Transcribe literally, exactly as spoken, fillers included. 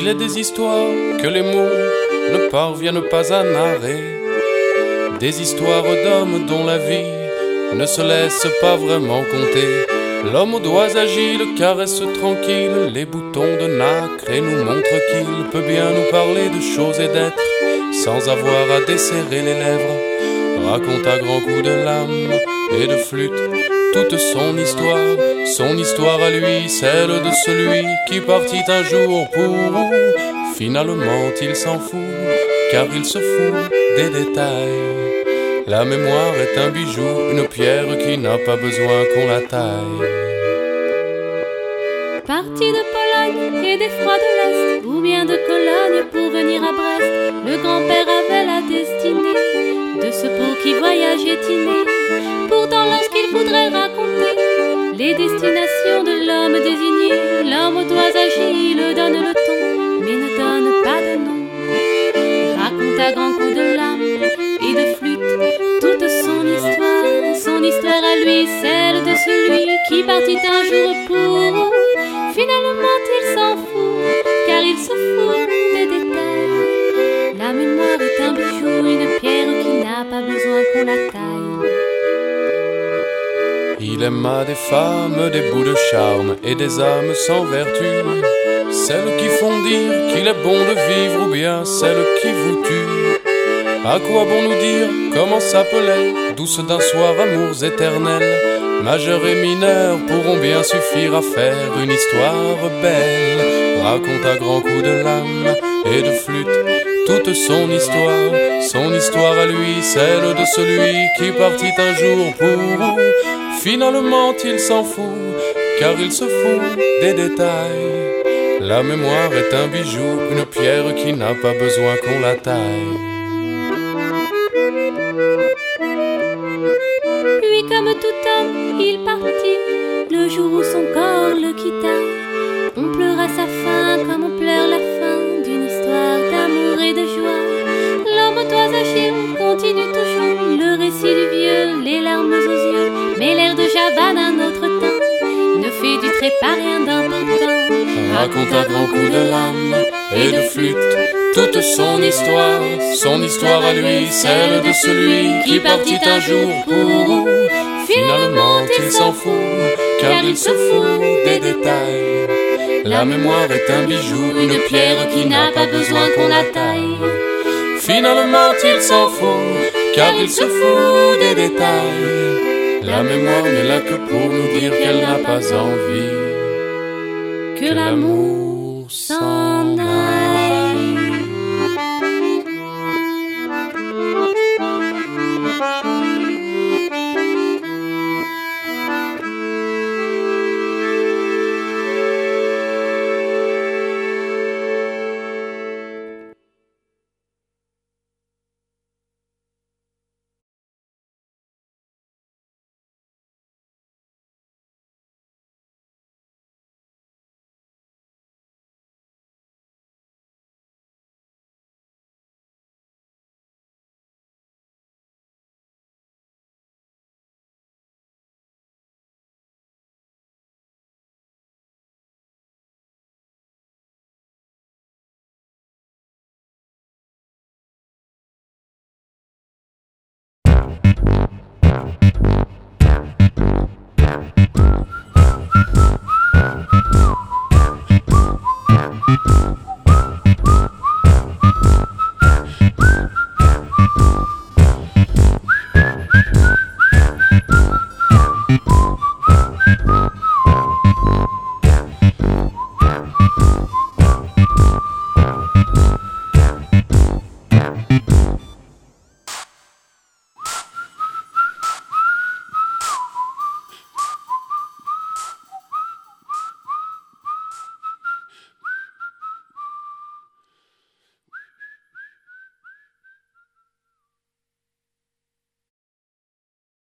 est des histoires que les mots ne parviennent pas à narrer, des histoires d'hommes dont la vie ne se laisse pas vraiment compter. L'homme aux doigts agiles caresse tranquille les boutons de nacre et nous montre qu'il peut bien nous parler de choses et d'êtres sans avoir à desserrer les lèvres. Raconte à grands coups de lame et de flûte toute son histoire, son histoire à lui, celle de celui qui partit un jour pour où finalement il s'en fout, car il se fout des détails. La mémoire est un bijou, une pierre qui n'a pas besoin qu'on la taille. Parti de Pologne et des froids de l'Est, ou bien de Cologne pour venir à Brest, le grand-père avait la destinée de ce pot qui voyageait inné. Pourtant lorsqu'il voudrait raconter les destinations de l'homme désigné, l'homme aux doigts agiles donne le ton, mais ne donne pas de nom. Raconte à grands coups de lame et de flûte toute son histoire, son histoire à lui, celle de celui qui partit un jour pour finalement il s'en fout, car il se fout des détails. La mémoire est un bijou, une pierre qui n'a pas besoin qu'on la taille. Il aima des femmes, des bouts de charme et des âmes sans vertu, celles qui font dire qu'il est bon de vivre ou bien celles qui vous tuent. À quoi bon nous dire comment s'appelait, douce d'un soir amours éternels, majeurs et mineurs pourront bien suffire à faire une histoire belle. Raconte à grands coups de lame et de flûte toute son histoire, son histoire à lui, celle de celui qui partit un jour pour où finalement il s'en fout, car il se fout des détails. La mémoire est un bijou, une pierre qui n'a pas besoin qu'on la taille. Puis comme tout homme, il partit le jour où son corps le quitta. On pleura sa fin comme on pleure la fin d'une histoire d'amour et de joie. L'homme aux doigts agiles continue toujours le récit du vieux, les larmes aux yeux, mais l'air de Java d'un autre temps ne fait du trépas rien d'important. Raconte à grands coups de lame et de flûte toute son histoire, son histoire à lui, celle de celui qui partit un jour pour où finalement il s'en fout, car il se fout des détails. La mémoire est un bijou, une pierre qui n'a pas besoin qu'on la taille. Finalement il s'en fout, car il se fout des détails. La mémoire n'est là que pour nous dire qu'elle n'a pas envie que l'amour s'en aille. We'll be right back.